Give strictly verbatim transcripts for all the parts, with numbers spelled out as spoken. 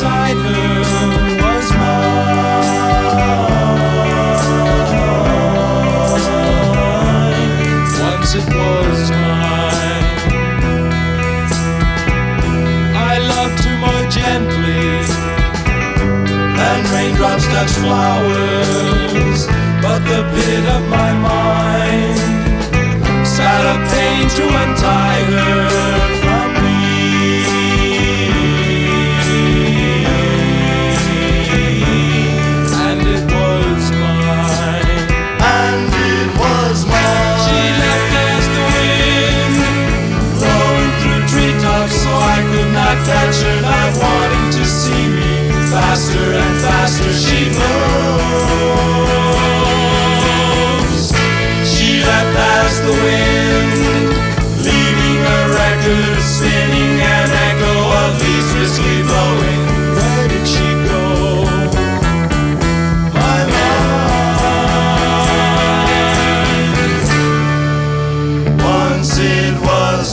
beside her was mine. Once it was mine. I loved her more gently than raindrops touch flowers, but the pit of my mind sat a pain to untie her from me. And it was mine. And it was mine. She left as the wind, blowing through treetops, so I could not catch her, not wanting to see me. Faster and faster she moves. She left as the wind, leaving a record spinning, an echo of leaves briskly blowing. Where did she go? My mind. Once it was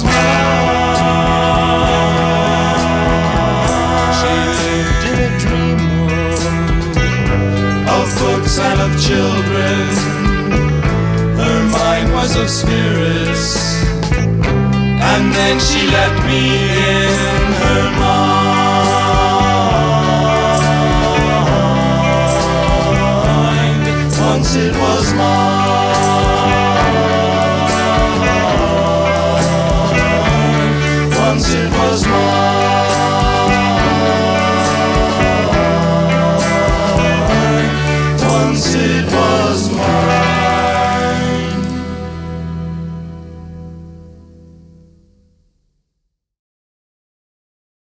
mine. She lived in a dream world of books and of children. Her mind was of spirits, and then she left me in her mind. Once it was mine. Once it was mine. Once it was mine.